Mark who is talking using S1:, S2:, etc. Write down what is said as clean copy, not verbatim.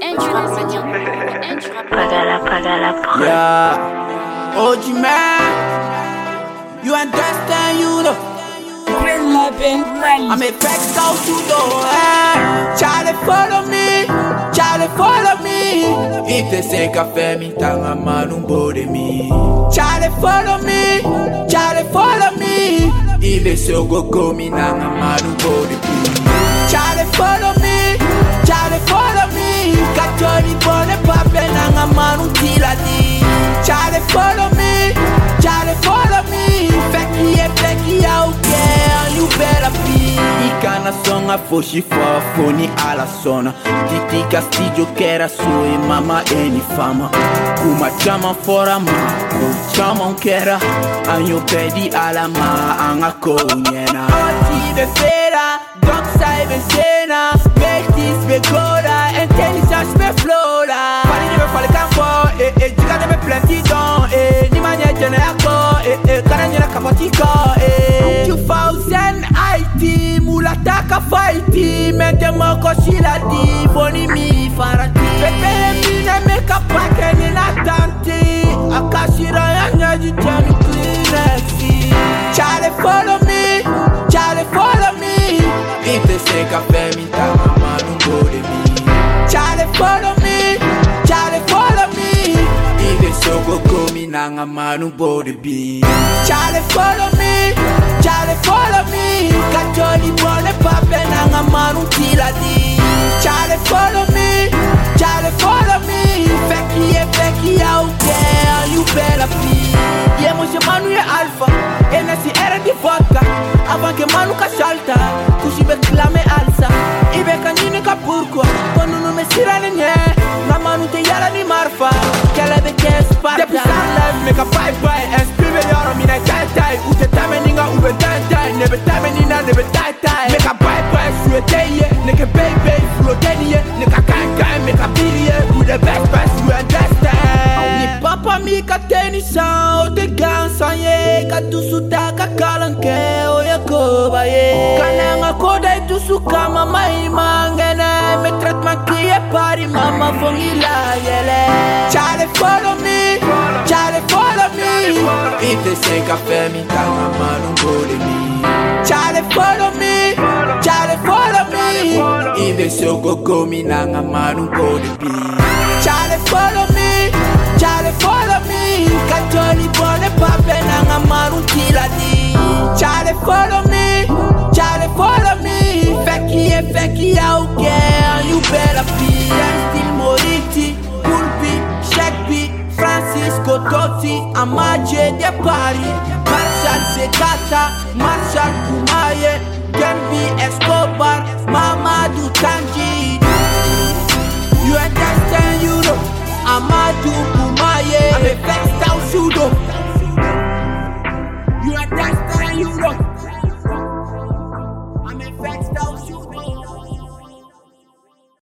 S1: Yeah, OG man, you understand, you know. I'm a back out to the Charlie follow me, Charlie follow me. Ite se caffè mi tanga ma non bode mi. Charlie follow me, Charlie follow me. Ibe so go mi nanga ma non bode mi. Charlie follow me, Charlie follow me. Caccioli buone pape nanga ma non tila di. Charlie follow me, Charlie follow me. Feki out there, you better be. Icana songa foshi fa foni alla sona. Titi Castillo che era sua mamma e ni fama. Kuma chama fora ma, chama un kera. Anyo pedi alla ma anga konyena. Oti be fera, donc sai ben sena. Metis be goda, intelligence be flora. Fali ne me fale campo, diga ne me plenty don. Ni manye jene ako, karanye na kapatika. 2000 IT, mulataka fighti. Mente moko shiladi, boni mi farati. Pepe mi ne me kapake ni na tanti. Akashira ya nyaji jami Kleenexi. Charlie follow me, Charlie follow me. Ite se cafe mi tama manu bode mi. Charlie follow me, Charlie follow me. Ite so go mi nanga manu bode bi. Charlie follow me, Charlie follow me. Caccioli buone pape nanga manu tila di. Charlie follow me, Charlie follow me. Feki out there, you better be. Yeah, moshe manu ye alpha, NSI era di vodka. Avant que manu ka salta, kushi be clame alsa. Ibe kanini ka pourquoi, kono no me sirane nye. Na manu te yara ni marfa, kele be ke sparta. Depuis sa life, make a bye-bye, inspire yaro mina tai-tai. Ute tame ninga ube tai-tai, nebe tame nina nebe tai-tai. Make a bye-bye, suwe teye, neke baby, flo denye. Neka kai-kai, make a bilie, who the best, you understand. Ni papa mi ka tenisa, o te gansa ye. Ka tusu ta ka kalanke, o ye koba ye. Kananga koda tusu kama mai mangene. Me traitement ki e pari mama fongila yele. Charlie follow me, Charlie follow me. Ite se caffè mi tanga ma non bode mi. Charlie follow me, Charlie follow me. Ibe so go mi nanga ma non bode mi. Charlie follow me, Charlie follow me. Caccioli buone pape nanga ma non tila di. Charlie follow me, Charlie follow me. Feki out there, you better be. Still Moriti, Pulpi, Shekpi, Francisco Totti, Amaje de Paris, Marshall Segata, Marshall Kumaye, Genbi Escobar, Mamadou Tangi.